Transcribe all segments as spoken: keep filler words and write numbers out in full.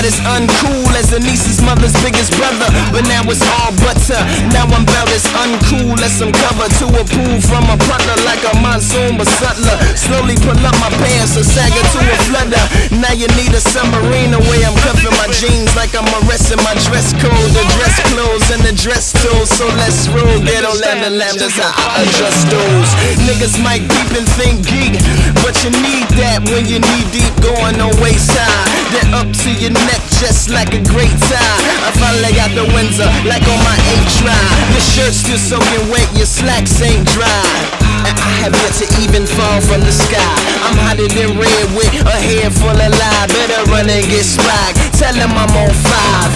not as uncool as the niece's mother's biggest brother, but now it's all butter. Now I'm about as uncool as some cover to a pool from a butler, like a monsoon but subtler. Slowly pull up my pants and sag it to a flutter. Now you need a submarine the way I'm cuffing my jeans, like I'm arresting my dress code, the dress clothes and the dress tools. So let's roll, ghetto lambda lambdas, how I adjust those. Niggas might peep and think geek, but you need that when you knee deep going on waist high. Then up to your neck just like a great tie. I finally got the Windsor like on my eighth try. Your shirt's still soaking wet, your slacks ain't dry, and I have yet to even fall from the sky. I'm hotter than red with a head full of lie. Better run and get spiked. Tell them I'm on five.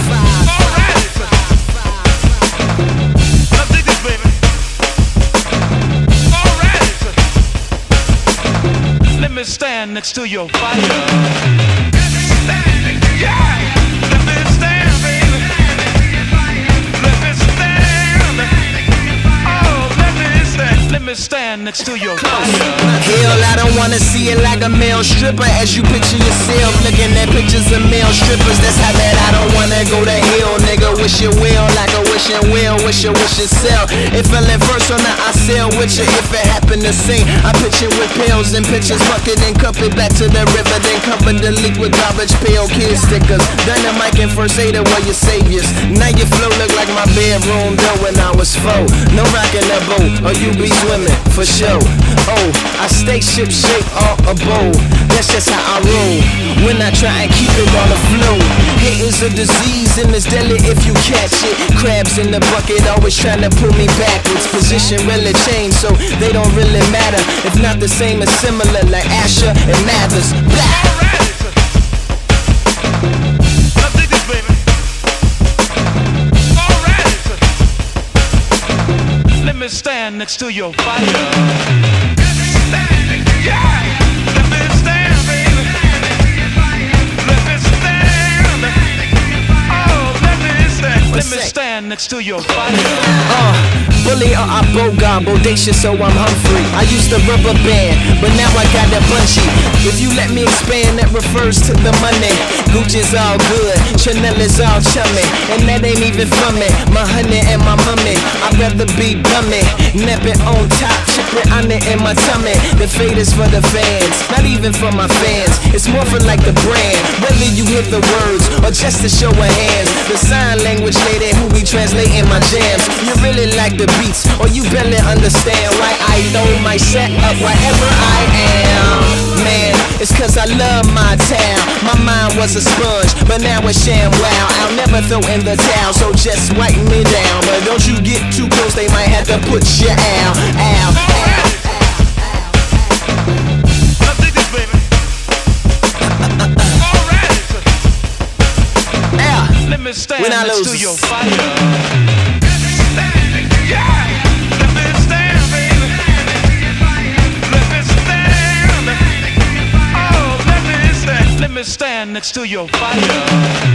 Let me stand next to your fire. Let me stand, yeah. Let me stand, baby. Let me stand. Oh, let me stand. Let me stand next to your fire. Hell, I don't wanna see it like a male stripper. As you picture yourself looking at pictures of male strippers. That's how bad I don't wanna go to hell, nigga. Wish you will, like a wishing will. Wish you wish yourself. It fell in first on the I sell with you if it happened to sing. I picture with pills and pictures, bucket and cup it back to the river, then cover the leak with garbage pail kid stickers. Dynamite and first aider were your saviors. Now your flow look like my bedroom door when I was four. No rockin' the boat, or you be swimming for sure. Oh, I stay ship shape all a bowl. That's just how I roll when I try and keep it on the flow. Hate is a disease and it's deadly if you catch it. Crabs in the bucket always trying to pull me backwards. Position really changed, so they don't really matter. If not the same as similar, like Asher and Mathers. Blah. Let me stand next to your fire. Let me stand, yeah. Let me stand, baby. Let me stand. Oh, let me stand. Let me stand next to your fire. Uh, bully or I bogart, bodacious, so I'm Humphrey. I used to rubber band, but now I got that bunchy. If you let me expand, that refers to the money. Gucci's all good, Chanel is all chummy, and that ain't even from me. My honey and my mummy, I'd rather be bummy. Nap it on top, chip it on it in my tummy. The fade is for the fans, not even for my fans. It's more for like the brand, whether you hear the words or just to show a hand. The sign language lady who be translating my jams. You really like the beats, or you barely understand why I throw my set up wherever I am. Man, it's cause I love my town. My mind was a sponge, but now it's sham wow. I'll never throw in the towel, so just wipe me down. But don't you get too close, they might have to put you out. Ow, ow. Let me stand when I next lose to your fire. Let me stand, yeah. Let me stand, baby. Let me stand. Oh, let me stand. Let me stand next to your fire.